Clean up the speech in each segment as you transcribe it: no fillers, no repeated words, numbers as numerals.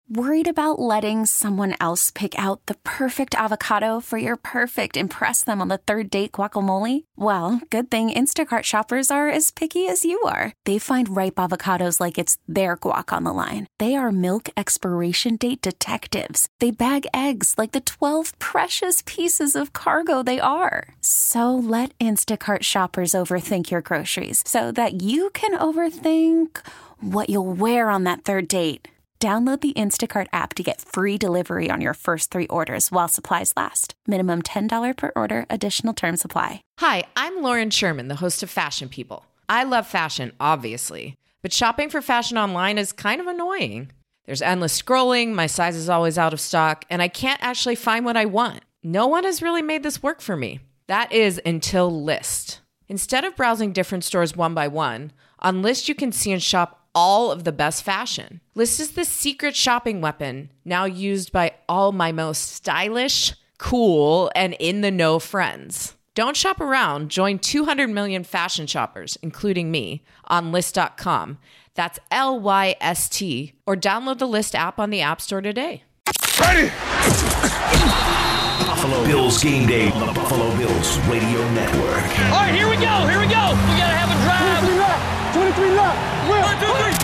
Worried about letting someone else pick out the perfect avocado for your perfect impress them on the third date guacamole? Well, good thing Instacart shoppers are as picky as you are. They find ripe avocados like it's their guac on the line. They are milk expiration date detectives. They bag eggs like the 12 precious pieces of cargo they are. So let Instacart shoppers overthink your groceries so that you can overthink what you'll wear on that third date. Download the Instacart app to get free delivery on your first 3 orders while supplies last. Minimum $10 per order. Additional terms apply. Hi, I'm Lauren Sherman, the host of Fashion People. I love fashion, obviously, but shopping for fashion online is kind of annoying. There's endless scrolling, my size is always out of stock, and I can't actually find what I want. No one has really made this work for me. That is until Lyst. Instead of browsing different stores one by one, on Lyst you can see and shop all of the best fashion. Lyst is the secret shopping weapon now used by all my most stylish, cool, and in-the-know friends. Don't shop around. Join 200 million fashion shoppers, including me, on Lyst.com. That's Lyst, or download the Lyst app on the App Store today. Ready! Buffalo Bills game day on the Buffalo Bills Radio Network. All right, here we go. We gotta have a drive. 23 left. 1, 2,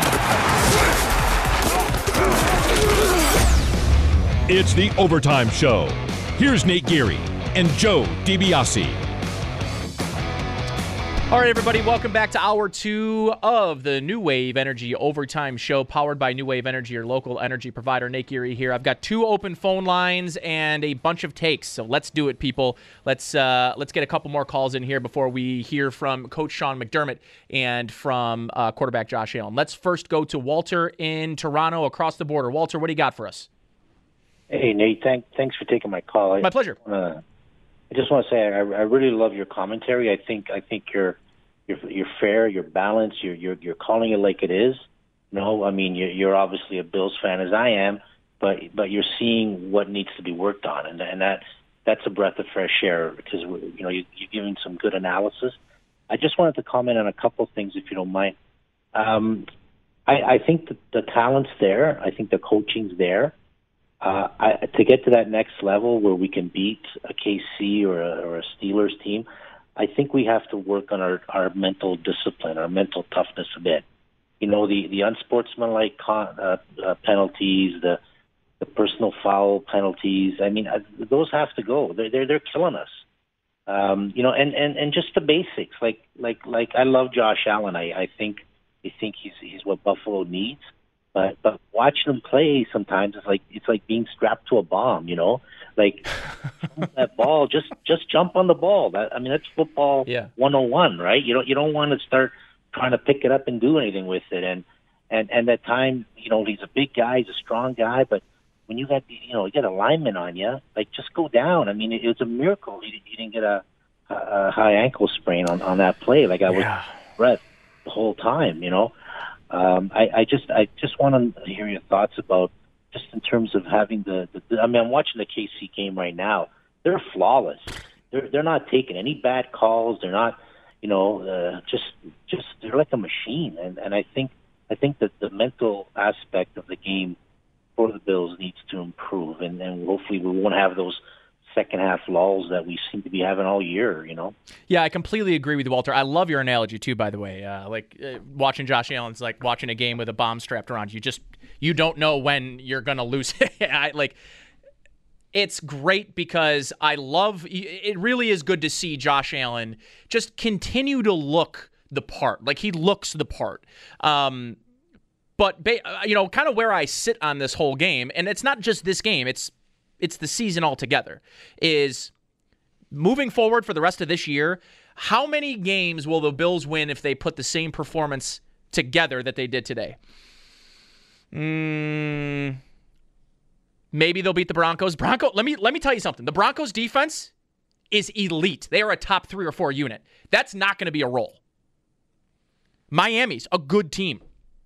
3. It's the Overtime Show. Here's Nate Geary and Joe DiBiase. All right, everybody, welcome back to Hour 2 of the New Wave Energy Overtime Show, powered by New Wave Energy, your local energy provider. Nate Geary here. I've got 2 open phone lines and a bunch of takes, so let's do it, people. Let's get a couple more calls in here before we hear from Coach Sean McDermott and from quarterback Josh Allen. Let's first go to Walter in Toronto, across the border. Walter, what do you got for us? Hey, Nate, thanks for taking my call. My pleasure. I just want to say I really love your commentary. I think you're fair, you're balanced, you're calling it like it is. No, I mean you're obviously a Bills fan as I am, but you're seeing what needs to be worked on, and that's a breath of fresh air because you're giving some good analysis. I just wanted to comment on a couple things if you don't mind. I think the talent's there. I think the coaching's there. To get to that next level where we can beat a KC or a Steelers team, I think we have to work on our mental discipline, our mental toughness a bit. The unsportsmanlike penalties, the personal foul penalties. I mean, those have to go. They're killing us. And just the basics. Like I love Josh Allen. I think he's what Buffalo needs. But watching him play sometimes it's like being strapped to a bomb, Like that ball, just jump on the ball. That's football 101, right? You don't want to start trying to pick it up and do anything with it. And that time, he's a big guy, he's a strong guy, but when you got you got a lineman on you, just go down. I mean, it was a miracle he didn't get a high ankle sprain on that play. I was breath the whole time, I just want to hear your thoughts about just in terms of having I'm watching the KC game right now. They're flawless. They're not taking any bad calls. They're not, just they're like a machine. And I think that the mental aspect of the game for the Bills needs to improve, and hopefully we won't have those second half lulls that we seem to be having all year, Yeah, I completely agree with you, Walter. I love your analogy too, by the way. Watching Josh Allen's like watching a game with a bomb strapped around you. You don't know when you're going to lose. It's great because it really is good to see Josh Allen just continue to look the part. Like he looks the part. But kind of where I sit on this whole game, and it's not just this game, it's the season altogether, is moving forward for the rest of this year, how many games will the Bills win if they put the same performance together that they did today? Maybe they'll beat the Broncos. Let me tell you something. The Broncos defense is elite. They are a top 3 or 4 unit. That's not going to be a roll. Miami's a good team.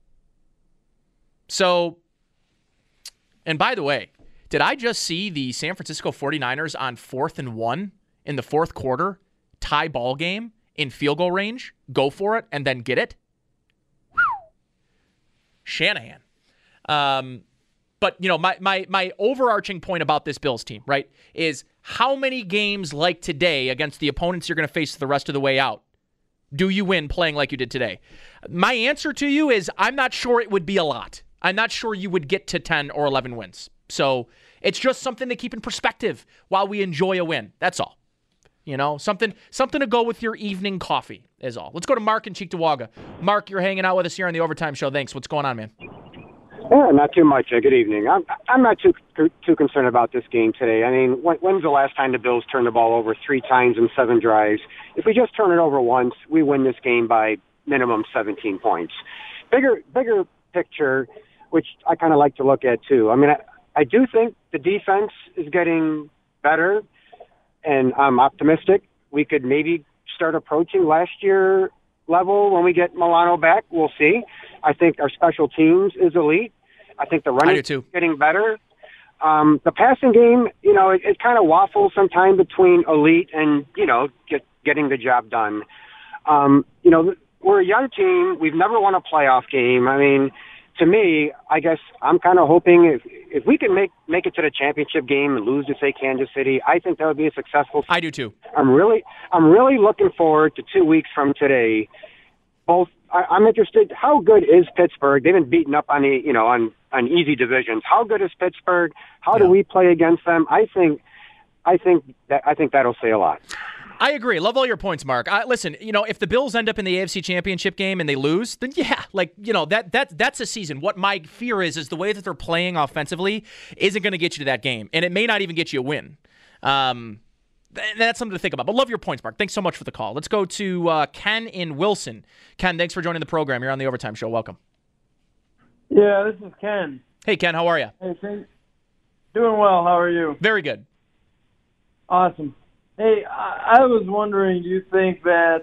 So, and by the way, did I just see the San Francisco 49ers on 4th and 1 in the fourth quarter, tie ball game in field goal range, go for it, and then get it? Whew. Shanahan. But, my overarching point about this Bills team, right, is how many games like today against the opponents you're going to face the rest of the way out do you win playing like you did today? My answer to you is I'm not sure it would be a lot. I'm not sure you would get to 10 or 11 wins. So it's just something to keep in perspective while we enjoy a win. That's all. Something to go with your evening coffee is all. Let's go to Mark in Cheektowaga. Mark, you're hanging out with us here on the Overtime Show. Thanks. What's going on, man? Yeah, not too much. Good evening. I'm not too concerned about this game today. I mean, when's the last time the Bills turned the ball over 3 times in 7 drives? If we just turn it over once, we win this game by minimum 17 points. Bigger picture, which I kind of like to look at too. I mean, I do think the defense is getting better, and I'm optimistic we could maybe start approaching last year level when we get Milano back. We'll see. I think our special teams is elite. I think the running is getting better. The passing game, it kind of waffles sometime between elite and, getting the job done. We're a young team. We've never won a playoff game. I mean, to me, I guess I'm kind of hoping if we can make it to the championship game and lose to, say, Kansas City, I think that would be a successful. I do too. I'm really looking forward to 2 weeks from today. I'm interested. How good is Pittsburgh? They've been beaten up on on easy divisions. How good is Pittsburgh? How do we play against them? I think that'll say a lot. I agree. Love all your points, Mark. Listen, if the Bills end up in the AFC Championship game and they lose, then that's a season. What my fear is the way that they're playing offensively isn't going to get you to that game, and it may not even get you a win. That's something to think about. But love your points, Mark. Thanks so much for the call. Let's go to Ken in Wilson. Ken, thanks for joining the program. You're on the Overtime Show. Welcome. Yeah, this is Ken. Hey, Ken. How are you? Hey, doing well. How are you? Very good. Awesome. Hey, I was wondering, do you think that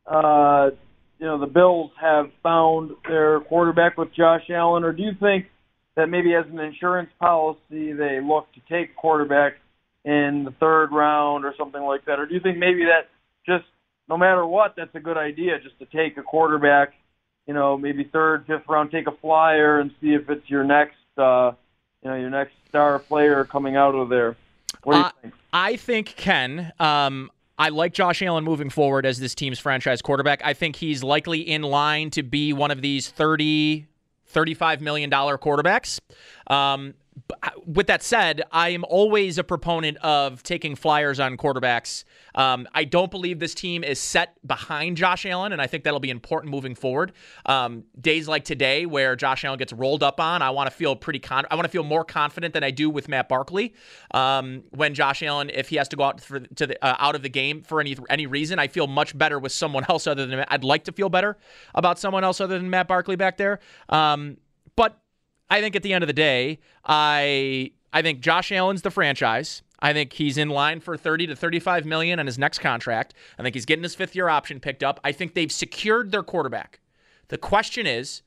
the Bills have found their quarterback with Josh Allen, or do you think that maybe as an insurance policy they look to take a quarterback in the 3rd round or something like that? Or do you think maybe that just no matter what, that's a good idea just to take a quarterback, maybe 3rd, 5th round, take a flyer and see if it's your next star player coming out of there? What do you think? I think, Ken, I like Josh Allen moving forward as this team's franchise quarterback. I think he's likely in line to be one of these $30, $35 million quarterbacks. With that said, I am always a proponent of taking flyers on quarterbacks. I don't believe this team is set behind Josh Allen, and I think that'll be important moving forward. Days like today, where Josh Allen gets rolled up on, I want to feel more confident than I do with Matt Barkley. When Josh Allen, if he has to go out out of the game for any reason, I feel much better with someone else other than I'd like to feel better about someone else other than Matt Barkley back there. But I think at the end of the day, I think Josh Allen's the franchise. I think he's in line for $30 to $35 million on his next contract. I think he's getting his 5th-year option picked up. I think they've secured their quarterback. The question is,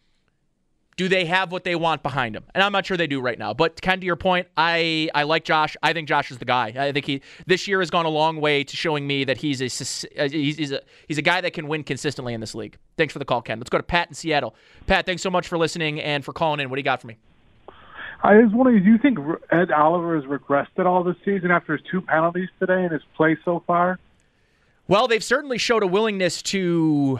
do they have what they want behind him? And I'm not sure they do right now. But Ken, to your point, I like Josh. I think Josh is the guy. I think this year has gone a long way to showing me that he's a guy that can win consistently in this league. Thanks for the call, Ken. Let's go to Pat in Seattle. Pat, thanks so much for listening and for calling in. What do you got for me? I was wondering, do you think Ed Oliver has regressed at all this season after his 2 penalties today in his play so far? Well, they've certainly showed a willingness to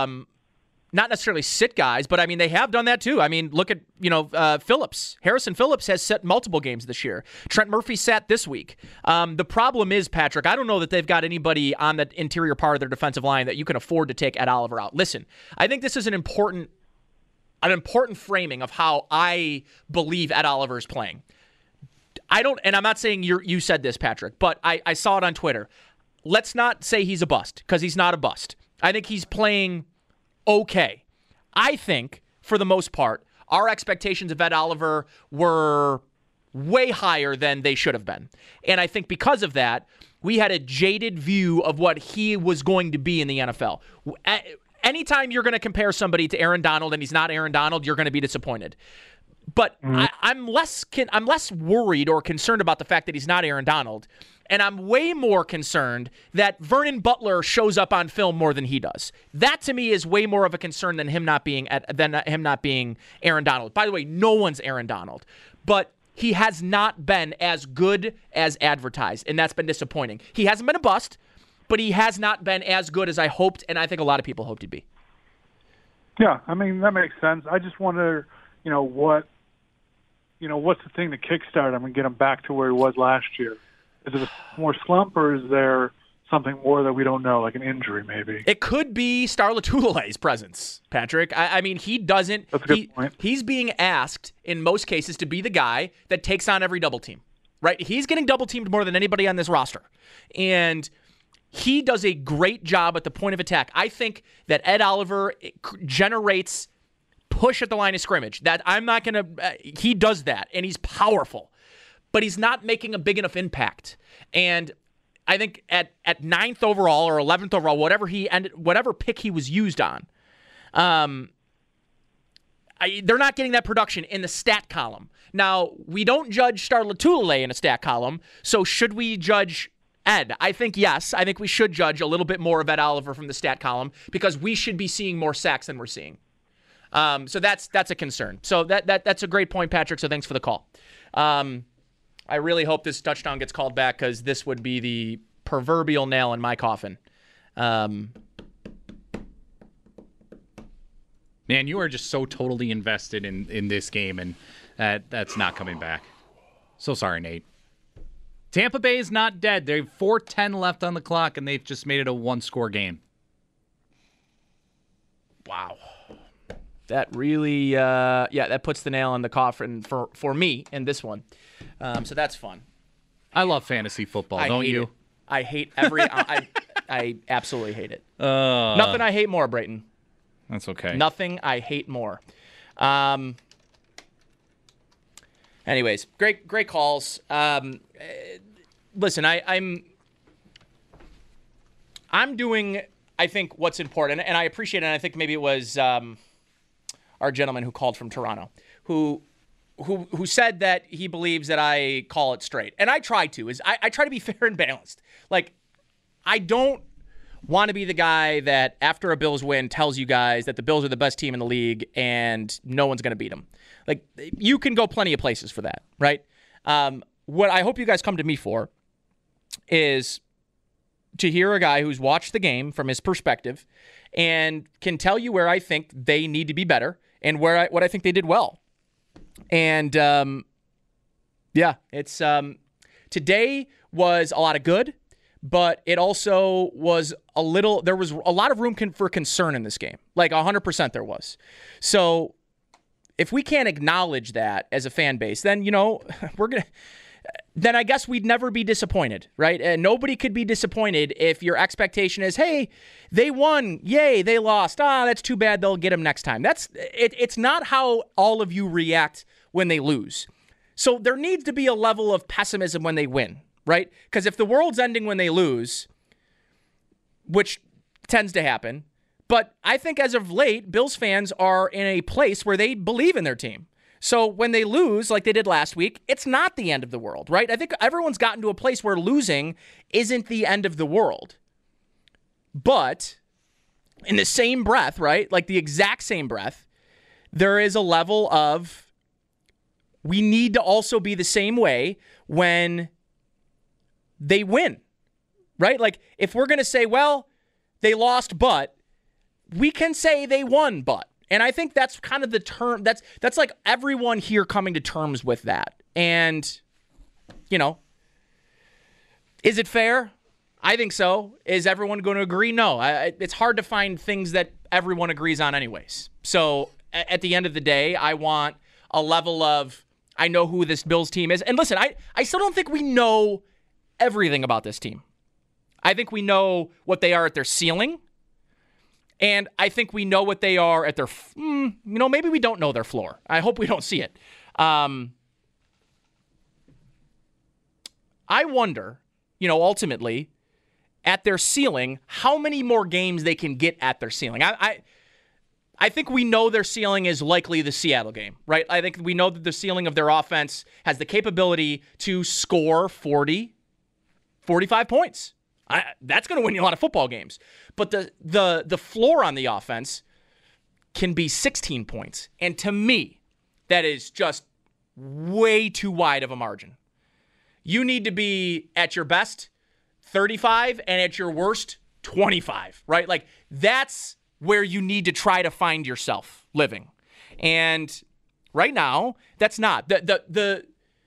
not necessarily sit guys, but I mean, they have done that too. I mean, look at, Phillips. Harrison Phillips has sat multiple games this year. Trent Murphy sat this week. The problem is, Patrick, I don't know that they've got anybody on the interior part of their defensive line that you can afford to take Ed Oliver out. Listen, I think this is an important framing of how I believe Ed Oliver is playing. And I'm not saying you said this, Patrick, but I saw it on Twitter. Let's not say he's a bust, because he's not a bust. I think he's playing okay. I think, for the most part, our expectations of Ed Oliver were way higher than they should have been. And I think because of that, we had a jaded view of what he was going to be in the NFL. Anytime you're going to compare somebody to Aaron Donald and he's not Aaron Donald, you're going to be disappointed. But I'm less worried or concerned about the fact that he's not Aaron Donald. And I'm way more concerned that Vernon Butler shows up on film more than he does. That to me is way more of a concern than him not being Aaron Donald. By the way, no one's Aaron Donald, but he has not been as good as advertised, and that's been disappointing. He hasn't been a bust, but he has not been as good as I hoped, and I think a lot of people hoped he'd be. Yeah, I mean, that makes sense. I just wonder, what's the thing to kickstart him and get him back to where he was last year? Is it a more slump, or is there something more that we don't know, like an injury maybe? It could be Star Lotulelei's presence, Patrick. I mean, he doesn't. That's a good point. He's being asked, in most cases, to be the guy that takes on every double team, right? He's getting double teamed more than anybody on this roster. And he does a great job at the point of attack. I think that Ed Oliver generates push at the line of scrimmage. That I'm not going to he does that, and he's powerful. But he's not making a big enough impact. And I think at 9th overall or 11th overall, whatever pick he was used on, they're not getting that production in the stat column. Now, we don't judge Star Lotulelei in a stat column, so should we judge Ed? I think yes. I think we should judge a little bit more of Ed Oliver from the stat column because we should be seeing more sacks than we're seeing. So that's a concern. So that's a great point, Patrick, so thanks for the call. I really hope this touchdown gets called back because this would be the proverbial nail in my coffin. Man, you are just so totally invested in this game, and that's not coming back. So sorry, Nate. Tampa Bay is not dead. They have 4:10 left on the clock, and they've just made it a one-score game. Wow. That really, that puts the nail in the coffin for me in this one. So that's fun. I love fantasy football, don't you? It. I hate I absolutely hate it. Nothing I hate more, Brayton. That's okay. Nothing I hate more. Anyways, great calls. Listen, I'm doing, I think, what's important, and I appreciate it, and I think maybe it was our gentleman who called from Toronto, who said that he believes that I call it straight. And I try to. I try to be fair and balanced. Like, I don't want to be the guy that after a Bills win tells you guys that the Bills are the best team in the league and no one's going to beat them. Like, you can go plenty of places for that, right? What I hope you guys come to me for is to hear a guy who's watched the game from his perspective and can tell you where I think they need to be better and what I think they did well. And it's today was a lot of good, but it also was there was a lot of room for concern in this game. Like 100% there was. So if we can't acknowledge that as a fan base, then, then I guess we'd never be disappointed, right? And nobody could be disappointed if your expectation is, hey, they won, yay, they lost. That's too bad, they'll get them next time. It's not how all of you react when they lose. So there needs to be a level of pessimism when they win, right? Because if the world's ending when they lose, which tends to happen, but I think as of late, Bills fans are in a place where they believe in their team. So when they lose, like they did last week, it's not the end of the world, right? I think everyone's gotten to a place where losing isn't the end of the world. But in the same breath, right, like the exact same breath, there is a level of we need to also be the same way when they win, right? Like if we're going to say, well, they lost, but we can say they won, but. And I think that's kind of the term, that's like everyone here coming to terms with that. And, is it fair? I think so. Is everyone going to agree? No. It's hard to find things that everyone agrees on anyways. So at the end of the day, I want a level of, I know who this Bills team is. And listen, I still don't think we know everything about this team. I think we know what they are at their ceiling. And I think we know what they are at their, maybe we don't know their floor. I hope we don't see it. I wonder, ultimately, at their ceiling, how many more games they can get at their ceiling. I think we know their ceiling is likely the Seattle game, right? I think we know that the ceiling of their offense has the capability to score 40, 45 points. That's going to win you a lot of football games. But the floor on the offense can be 16 points. And to me, that is just way too wide of a margin. You need to be at your best 35 and at your worst 25, right? Like that's where you need to try to find yourself living. And right now, that's not. The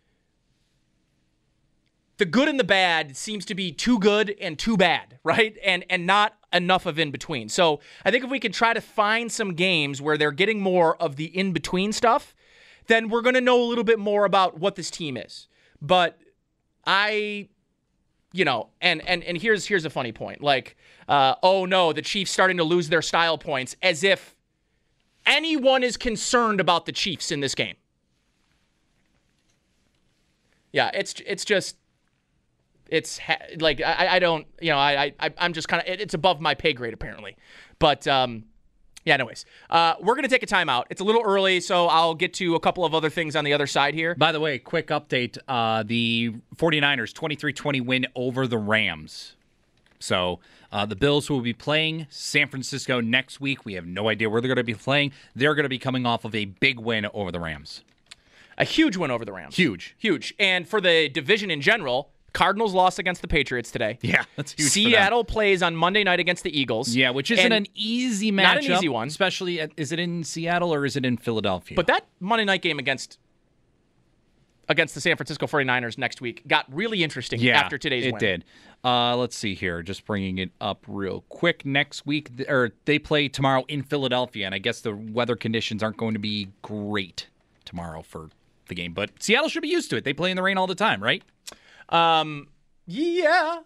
good and the bad seems to be too good and too bad, right? And not enough of in between. So I think if we can try to find some games where they're getting more of the in between stuff, then we're going to know a little bit more about what this team is. But and here's a funny point. Like, oh no, the Chiefs starting to lose their style points, as if anyone is concerned about the Chiefs in this game. Yeah, I'm just kind of, it's above my pay grade apparently. But anyways, we're going to take a timeout. It's a little early, so I'll get to a couple of other things on the other side here. By the way, quick update. The 49ers 23-20 win over the Rams. So the Bills will be playing San Francisco next week. We have no idea where they're going to be playing. They're going to be coming off of a big win over the Rams. A huge win over the Rams. Huge. And for the division in general, Cardinals lost against the Patriots today. Yeah, that's huge. Seattle plays on Monday night against the Eagles. Yeah, which isn't an easy matchup. Not an easy one. Especially, is it in Seattle or is it in Philadelphia? But that Monday night game against the San Francisco 49ers next week got really interesting after today's win. It did. Let's see here. Just bringing it up real quick. Next week, they play tomorrow in Philadelphia, and I guess the weather conditions aren't going to be great tomorrow for the game. But Seattle should be used to it. They play in the rain all the time, right? Yeah.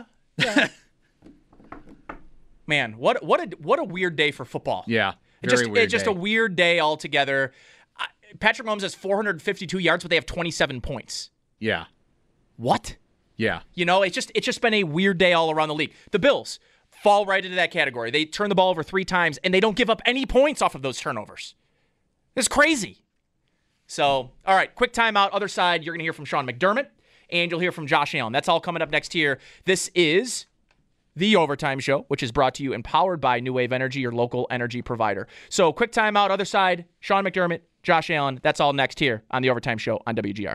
Man, what a weird day for football. Yeah, It's just a weird day altogether. Patrick Mahomes has 452 yards, but they have 27 points. Yeah. What? Yeah. It's just been a weird day all around the league. The Bills fall right into that category. They turn the ball over 3 times, and they don't give up any points off of those turnovers. It's crazy. So, all right, quick timeout. Other side, you're going to hear from Sean McDermott, and you'll hear from Josh Allen. That's all coming up next here. This is The Overtime Show, which is brought to you and powered by New Wave Energy, your local energy provider. So, quick timeout. Other side, Sean McDermott, Josh Allen. That's all next here on The Overtime Show on WGR.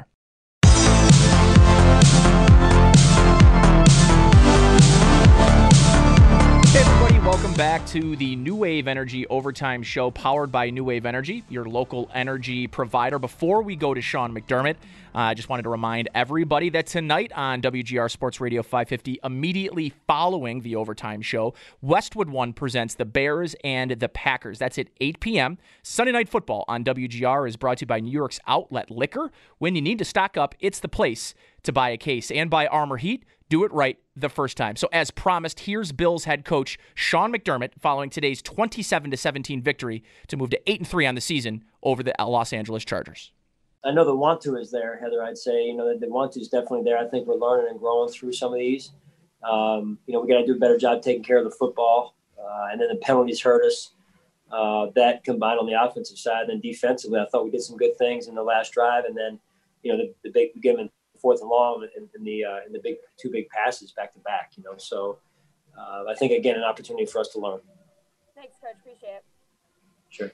Hey everybody, welcome back to the New Wave Energy Overtime Show powered by New Wave Energy, your local energy provider. Before we go to Sean McDermott, I just wanted to remind everybody that tonight on WGR Sports Radio 550, immediately following the Overtime Show, Westwood One presents the Bears and the Packers. That's at 8 p.m. Sunday Night Football on WGR is brought to you by New York's Outlet Liquor. When you need to stock up, it's the place to buy a case. And by Armor Heat, do it right the first time. So as promised, here's Bills head coach Sean McDermott following today's 27-17 victory to move to 8-3 on the season over the Los Angeles Chargers. I know the want to is there, Heather. I'd say, the want to is definitely there. I think we're learning and growing through some of these. We got to do a better job taking care of the football. And then the penalties hurt us. That combined on the offensive side. And then defensively, I thought we did some good things in the last drive. And then, the big, we gave them 4th and long in the big 2 big passes back to back. So I think, again, an opportunity for us to learn. Thanks, Coach. Appreciate it. Sure.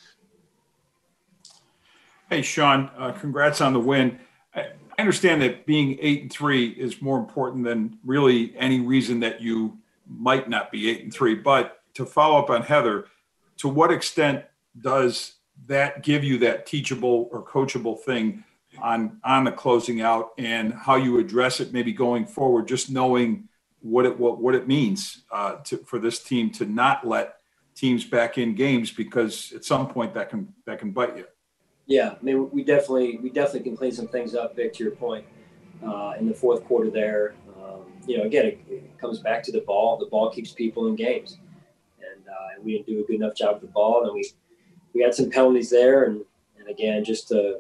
Hey, Sean, congrats on the win. I understand that being 8-3 is more important than really any reason that you might not be 8-3. But to follow up on Heather, to what extent does that give you that teachable or coachable thing on the closing out and how you address it maybe going forward, just knowing what it means for this team to not let teams back in games, because at some point that can bite you. Yeah, I mean, we definitely can clean some things up, Vic, to your point, in the 4th quarter there. Again, it comes back to the ball. The ball keeps people in games. And we didn't do a good enough job with the ball. And we had some penalties there. And again, just to,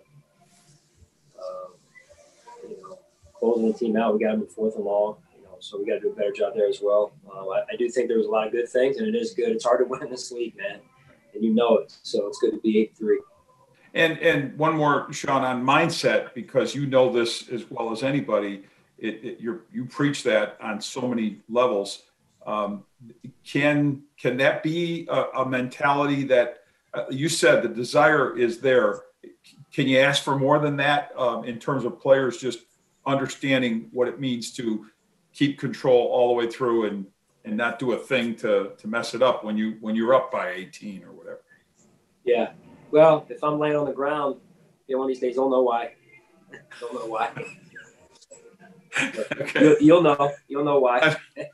closing the team out, we got them in 4th and long. So we got to do a better job there as well. I do think there was a lot of good things, and it is good. It's hard to win in this league, man. and you know it. So it's good to be 8-3. And one more, Sean, on mindset, because you know this as well as anybody. You preach that on so many levels. Can that be a mentality that you said the desire is there? Can you ask for more than that in terms of players just understanding what it means to keep control all the way through and not do a thing to mess it up when you're up by 18 or whatever? Yeah. Well, if I'm laying on the ground, one of these days, don't know why. Don't know why. Okay. You'll know. You'll know why.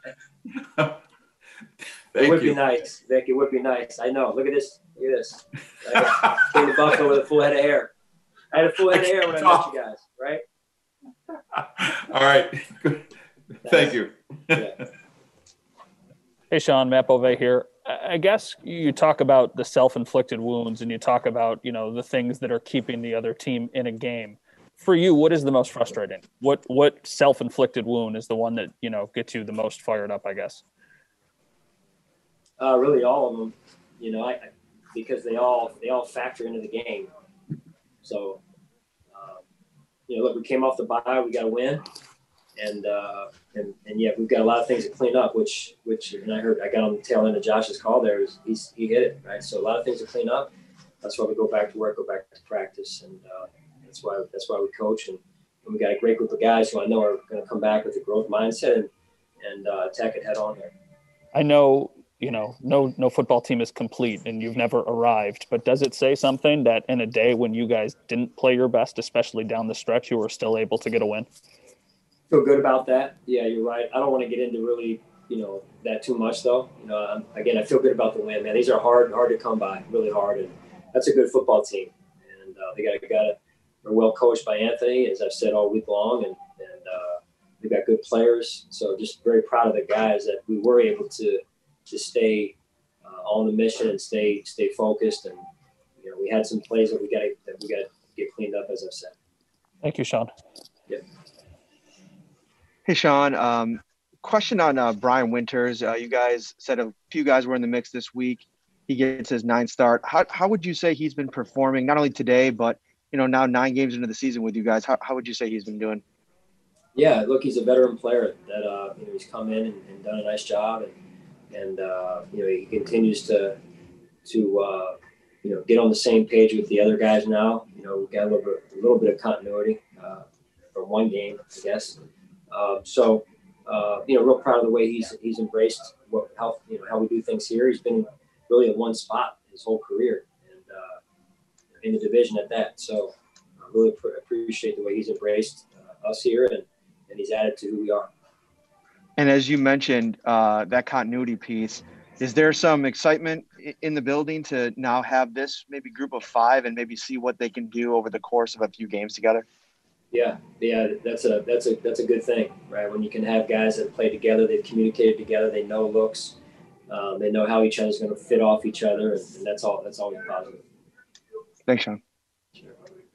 It would be nice, Vic. It would be nice. I know. Look at this. Look at this. I came to Buffalo with a full head of hair. I had a full head of hair when I met you guys, right? All right. Good. Thank you. Yeah. Hey, Sean, Matt Bove here. I guess you talk about the self-inflicted wounds and you talk about, the things that are keeping the other team in a game. For you, what is the most frustrating? What self-inflicted wound is the one that, gets you the most fired up, I guess? Really all of them, because they all factor into the game. So, look, we came off the bye, we got to win. And yeah, we've got a lot of things to clean up, which and I got on the tail end of Josh's call there. He hit it, right? So a lot of things to clean up. That's why we go back to work, go back to practice, and that's why we coach. And we got a great group of guys who I know are going to come back with a growth mindset and attack it head on there. I know, no football team is complete and you've never arrived, but does it say something that in a day when you guys didn't play your best, especially down the stretch, you were still able to get a win? Feel good about that. Yeah, you're right. I don't want to get into really, that too much though. Again, I feel good about the win, man. These are hard to come by, really hard. And that's a good football team. And they're well coached by Anthony, as I've said all week long. And they've got good players. So just very proud of the guys that we were able to stay on the mission and stay focused. And, we had some plays that we got to get cleaned up, as I've said. Thank you, Sean. Yeah. Hey, Sean. Question on Brian Winters. You guys said a few guys were in the mix this week. He gets his 9th start. How would you say he's been performing, not only today, but, now 9 games into the season with you guys? How would you say he's been doing? Yeah, look, he's a veteran player that, he's come in and done a nice job. And he continues to get on the same page with the other guys now. We've got a little bit of continuity from one game, I guess. Real proud of the way he's embraced how we do things here. He's been really in one spot his whole career, and in the division at that. So I really appreciate the way he's embraced us here, and he's added to who we are. And as you mentioned, that continuity piece, is there some excitement in the building to now have this maybe group of 5 and maybe see what they can do over the course of a few games together? Yeah, that's a good thing, right? When you can have guys that play together, they've communicated together, they know looks, they know how each other's going to fit off each other, and that's always positive. Thanks, Sean. Sure.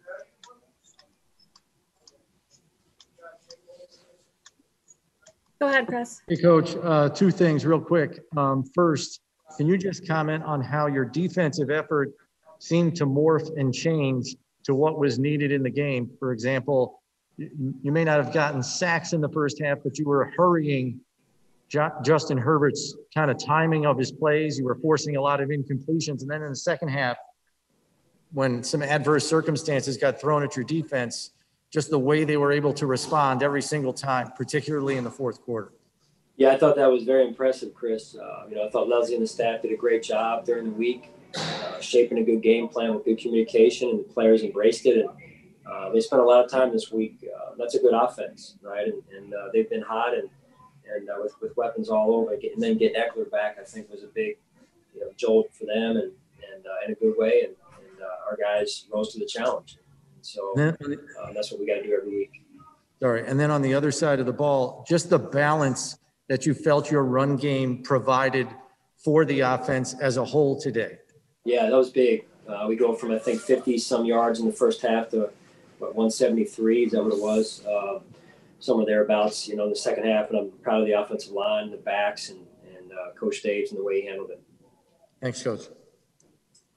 Go ahead, Chris. Hey, Coach. 2 things real quick. First, can you just comment on how your defensive effort seemed to morph and change to what was needed in the game? For example, you may not have gotten sacks in the first half, but you were hurrying Justin Herbert's kind of timing of his plays. You were forcing a lot of incompletions. And then in the second half, when some adverse circumstances got thrown at your defense, just the way they were able to respond every single time, particularly in the fourth quarter. Yeah, I thought that was very impressive, Chris. I thought Leslie and the staff did a great job during the week, shaping a good game plan with good communication, and the players embraced it. And they spent a lot of time this week. That's a good offense, right? And they've been hot, and with weapons all over. And then getting Eckler back, I think, was a big jolt for them, and in a good way. And our guys rose to the challenge. So that's what we got to do every week. Sorry. And then on the other side of the ball, just the balance that you felt your run game provided for the offense as a whole today. Yeah, that was big. We go from, I think, 50-some yards in the first half to, 173? Is that what it was? Somewhere thereabouts, in the second half. And I'm proud of the offensive line, the backs, and Coach Daves and the way he handled it. Thanks, Coach.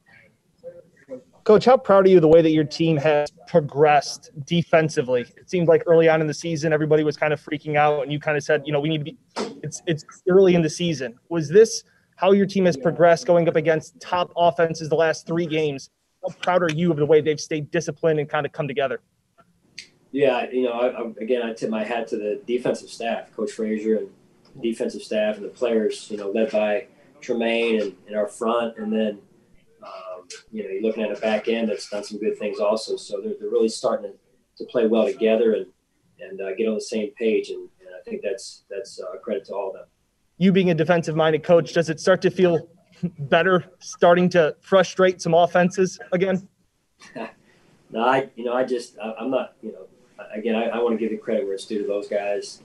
Coach, how proud are you of the way that your team has progressed defensively? It seemed like early on in the season, everybody was kind of freaking out, and you kind of said, we need to be – it's early in the season. Was this how your team has progressed going up against top offenses the last 3 games? How proud are you of the way they've stayed disciplined and kind of come together? Yeah, I tip my hat to the defensive staff, Coach Frazier and defensive staff and the players, led by Tremaine and our front, and then – you're looking at a back end that's done some good things also. So they're really starting to play well together and get on the same page. And I think that's a credit to all of them. You being a defensive-minded coach, does it start to feel better starting to frustrate some offenses again? No, I'm not, again, I want to give the credit where it's due to those guys.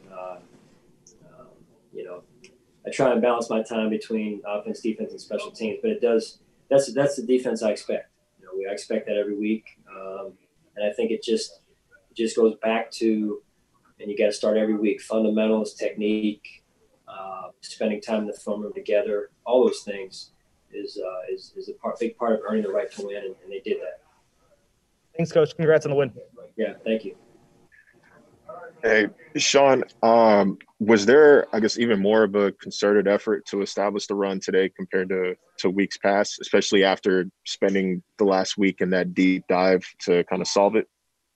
I try and balance my time between offense, defense, and special teams, but that's the defense I expect. I expect that every week, and I think it just goes back to, and you got to start every week. Fundamentals, technique, spending time in the film room together, all those things is a big part of earning the right to win, and they did that. Thanks, Coach. Congrats on the win. Yeah, thank you. Hey, Sean, was there, I guess, even more of a concerted effort to establish the run today compared to weeks past, especially after spending the last week in that deep dive to kind of solve it?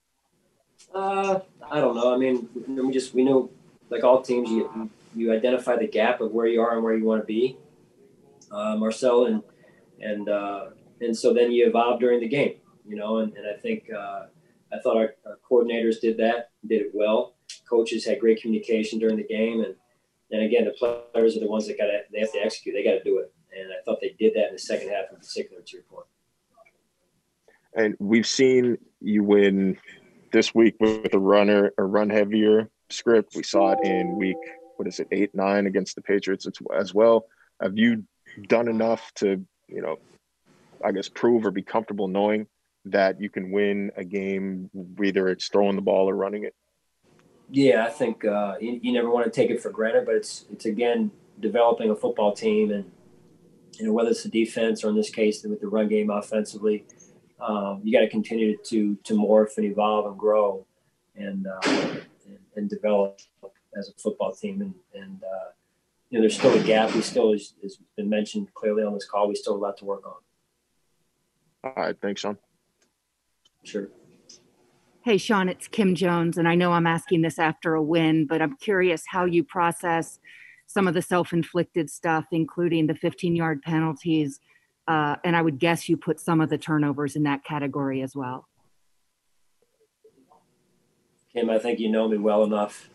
I don't know. I mean, we know, like all teams, you identify the gap of where you are and where you want to be, Marcel, and so then you evolve during the game, and I think I thought our coordinators did it well. Coaches had great communication during the game, and again, the players are the ones that they have to execute. They got to do it, and I thought they did that in the second half in particular. To your point. And we've seen you win this week with a run heavier script. We saw it in week 8, 9 against the Patriots as well. Have you done enough to, I guess, prove or be comfortable knowing that you can win a game, whether it's throwing the ball or running it? Yeah, I think you never want to take it for granted, but it's again developing a football team, and whether it's the defense or in this case with the run game offensively, you got to continue to morph and evolve and grow, and develop as a football team. And there's still a gap. We still, as been mentioned clearly on this call, we still have a lot to work on. All right, thanks, Sean. Sure. Hey, Sean, it's Kim Jones, and I know I'm asking this after a win, but I'm curious how you process some of the self-inflicted stuff, including the 15-yard penalties, and I would guess you put some of the turnovers in that category as well. Kim, I think you know me well enough.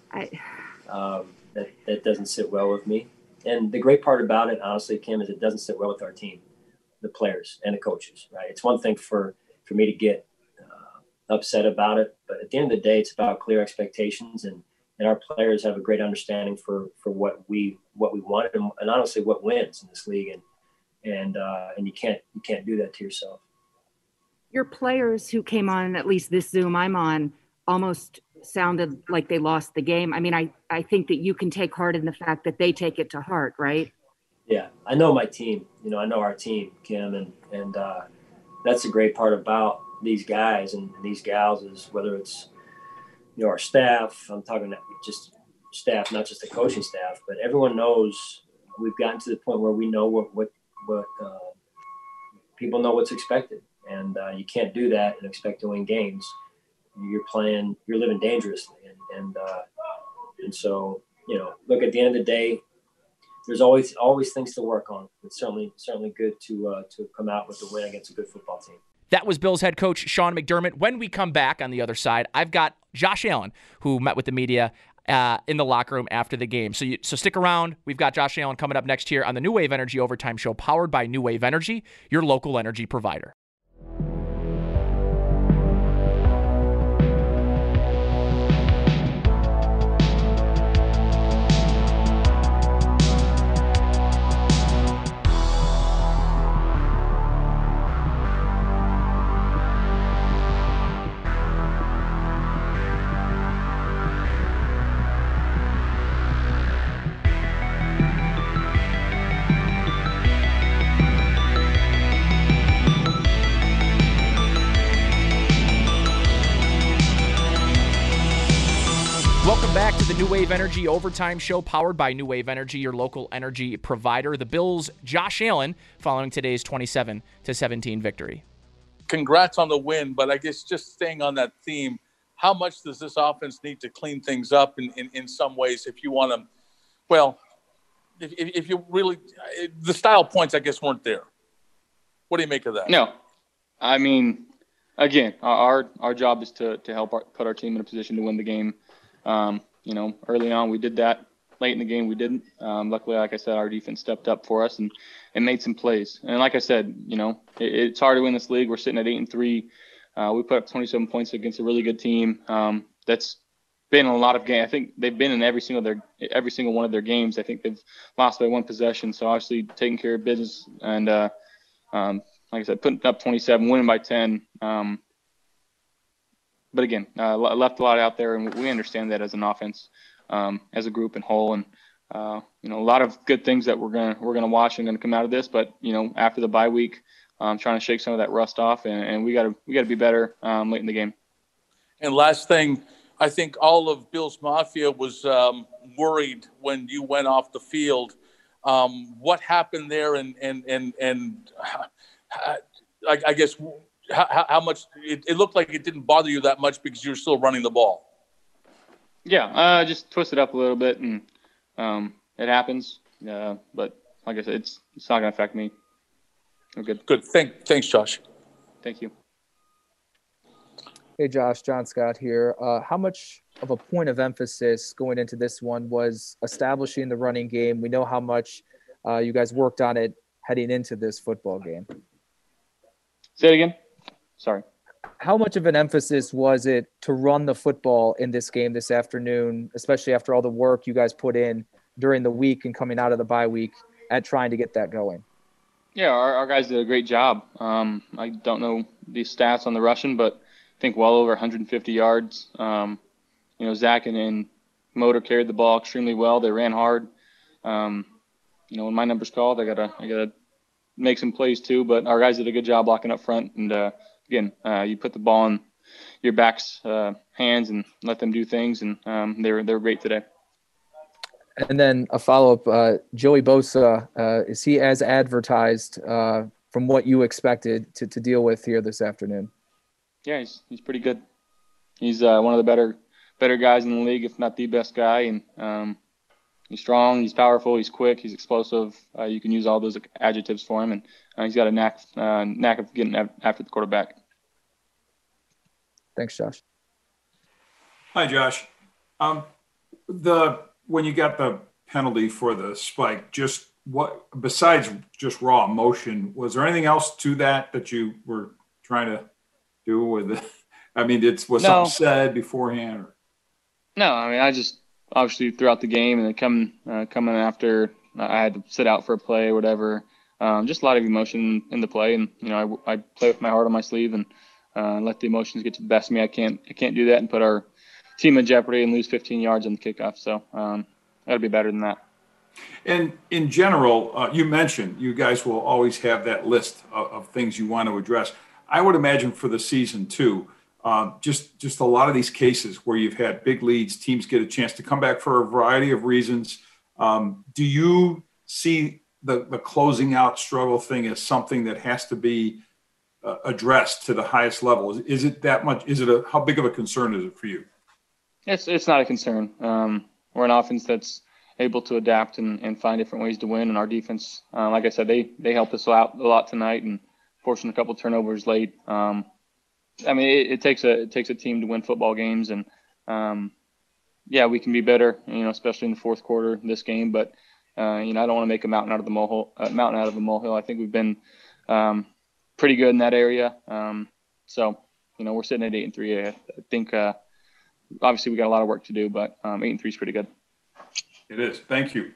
That doesn't sit well with me. And the great part about it, honestly, Kim, is it doesn't sit well with our team, the players and the coaches, right? It's one thing for me to get upset about it, but at the end of the day, it's about clear expectations, and our players have a great understanding for what we want, and honestly what wins in this league, and you can't do that to yourself. Your players who came on, at least this Zoom I'm on, almost sounded like they lost the game. I mean, I think that you can take heart in the fact that they take it to heart, right? Yeah, I know my team. I know our team, Kim, and that's the great part about these guys and these gals is whether it's our staff. I'm talking just staff, not just the coaching staff, but everyone knows we've gotten to the point where we know what people know what's expected, and you can't do that and expect to win games. You're living dangerously, and so look, at the end of the day, there's always things to work on. It's certainly good to come out with the win against a good football team. That was Bills head coach Sean McDermott. When we come back on the other side, I've got Josh Allen, who met with the media in the locker room after the game. So stick around. We've got Josh Allen coming up next here on the New Wave Energy Overtime Show, powered by New Wave Energy, your local energy provider. Welcome back to the New Wave Energy Overtime Show, powered by New Wave Energy, your local energy provider. The Bills' Josh Allen following today's 27-17 victory. Congrats on the win, but I guess just staying on that theme, how much does this offense need to clean things up in some ways if you want to, well, if you really, the style points, I guess, weren't there. What do you make of that? No. I mean, again, our job is to help put our team in a position to win the game. Early on we did that. Late in the game we didn't. Luckily, like I said, our defense stepped up for us and made some plays. And like I said, it's hard to win this league. We're sitting at 8-3. We put up 27 points against a really good team. That's been in a lot of games. I think they've been in every single one of their games. I think they've lost by one possession. So obviously taking care of business and like I said, putting up 27, winning by 10. But again, left a lot out there, and we understand that as an offense, as a group and whole, and a lot of good things that we're gonna watch and gonna come out of this. But after the bye week, trying to shake some of that rust off, and we gotta be better late in the game. And last thing, I think all of Bills Mafia was worried when you went off the field. What happened there, and I guess. How much it looked like it didn't bother you that much because you're still running the ball. Yeah, just twist it up a little bit, and it happens. But like I said, it's not going to affect me. We're good. Good. Thanks, Josh. Thank you. Hey, Josh, John Scott here. How much of a point of emphasis going into this one was establishing the running game? We know how much you guys worked on it heading into this football game. Say it again. Sorry. How much of an emphasis was it to run the football in this game this afternoon, especially after all the work you guys put in during the week and coming out of the bye week at trying to get that going? Yeah, our guys did a great job. I don't know the stats on the rushing, but I think well over 150 yards. Zach and Motor carried the ball extremely well. They ran hard. When my number's called, I gotta make some plays too. But our guys did a good job blocking up front. And again, you put the ball in your back's hands and let them do things, and they're great today. And then a follow-up, Joey Bosa, is he as advertised from what you expected to deal with here this afternoon? Yeah, he's pretty good. He's one of the better guys in the league, if not the best guy. And he's strong, he's powerful, he's quick, he's explosive. You can use all those adjectives for him, and he's got a knack of getting after the quarterback. Thanks, Josh. Hi, Josh. When you got the penalty for the spike, just what besides just raw emotion, was there anything else to that you were trying to do with it? I mean, was something said beforehand? Or? No, I mean, I just obviously throughout the game and then coming after I had to sit out for a play or whatever. Just a lot of emotion in the play, and I play with my heart on my sleeve and let the emotions get to the best of me. I can't do that and put our team in jeopardy and lose 15 yards on the kickoff. So gotta be better than that. And in general, you mentioned you guys will always have that list of things you want to address. I would imagine for the season too, just a lot of these cases where you've had big leads, teams get a chance to come back for a variety of reasons. Do you see the closing out struggle thing as something that has to be addressed to the highest level? Is it that much? How big of a concern is it for you? It's not a concern. We're an offense that's able to adapt and find different ways to win. And our defense, like I said, they helped us out a lot tonight and forcing a couple turnovers late. I mean, it takes a team to win football games, and we can be better, especially in the fourth quarter of this game. But I don't want to make a mountain out of a molehill. I think we've been pretty good in that area. So we're sitting at 8-3. I think obviously we got a lot of work to do, but 8-3 is pretty good. It is. Thank you.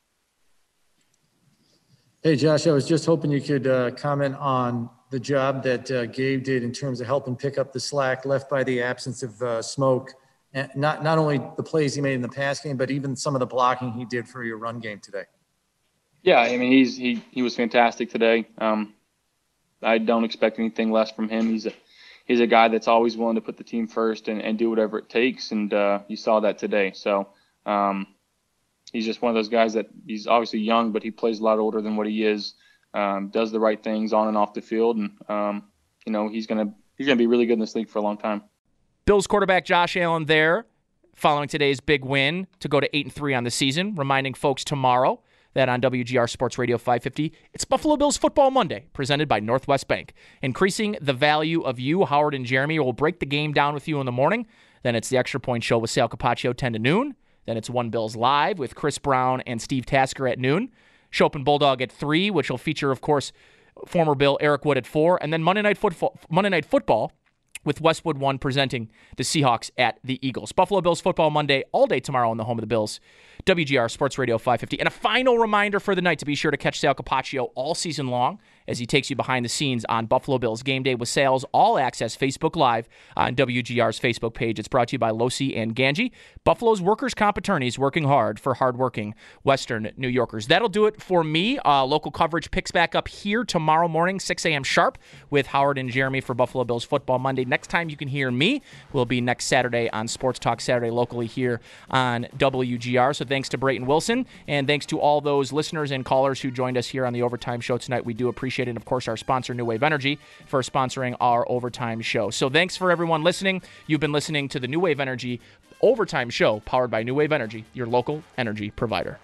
Hey, Josh, I was just hoping you could comment on the job that Gabe did in terms of helping pick up the slack left by the absence of Smoke. And not only the plays he made in the pass game, but even some of the blocking he did for your run game today. Yeah, I mean, he was fantastic today. I don't expect anything less from him. He's he's a guy that's always willing to put the team first and do whatever it takes. And you saw that today. So he's just one of those guys that he's obviously young, but he plays a lot older than what he is, does the right things on and off the field. And, he's going to be really good in this league for a long time. Bills quarterback Josh Allen there following today's big win to go to 8-3 on the season, reminding folks tomorrow that on WGR Sports Radio 550, it's Buffalo Bills Football Monday, presented by Northwest Bank. Increasing the value of you, Howard and Jeremy, will break the game down with you in the morning. Then it's the Extra Point Show with Sal Capaccio 10 to noon. Then it's One Bills Live with Chris Brown and Steve Tasker at noon. Shope and Bulldog at 3, which will feature, of course, former Bill Eric Wood at 4. And then Monday Night Football with Westwood One presenting the Seahawks at the Eagles. Buffalo Bills Football Monday all day tomorrow on the home of the Bills. WGR Sports Radio 550. And a final reminder for the night to be sure to catch Sal Capaccio all season long as he takes you behind the scenes on Buffalo Bills Game Day with Sal's All Access Facebook Live on WGR's Facebook page. It's brought to you by Losi and Ganji, Buffalo's workers' comp attorneys working hard for hardworking Western New Yorkers. That'll do it for me. Local coverage picks back up here tomorrow morning, 6 a.m. sharp with Howard and Jeremy for Buffalo Bills Football Monday. Next time you can hear me will be next Saturday on Sports Talk Saturday locally here on WGR. So thanks to Brayton Wilson, and thanks to all those listeners and callers who joined us here on the Overtime Show tonight. We do appreciate it. And, of course, our sponsor, New Wave Energy, for sponsoring our Overtime Show. So thanks for everyone listening. You've been listening to the New Wave Energy Overtime Show, powered by New Wave Energy, your local energy provider.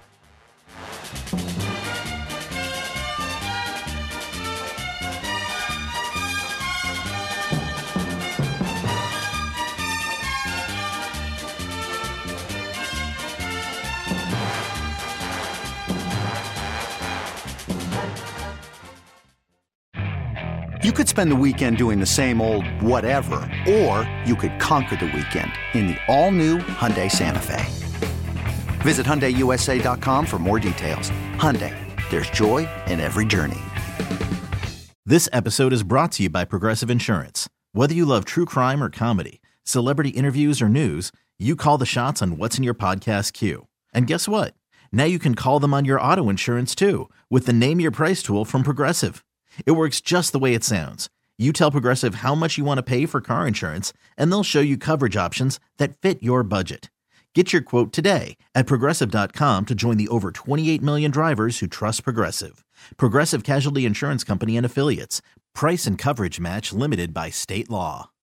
You could spend the weekend doing the same old whatever, or you could conquer the weekend in the all-new Hyundai Santa Fe. Visit HyundaiUSA.com for more details. Hyundai, there's joy in every journey. This episode is brought to you by Progressive Insurance. Whether you love true crime or comedy, celebrity interviews or news, you call the shots on what's in your podcast queue. And guess what? Now you can call them on your auto insurance too with the Name Your Price tool from Progressive. It works just the way it sounds. You tell Progressive how much you want to pay for car insurance, and they'll show you coverage options that fit your budget. Get your quote today at Progressive.com to join the over 28 million drivers who trust Progressive. Progressive Casualty Insurance Company and Affiliates. Price and coverage match limited by state law.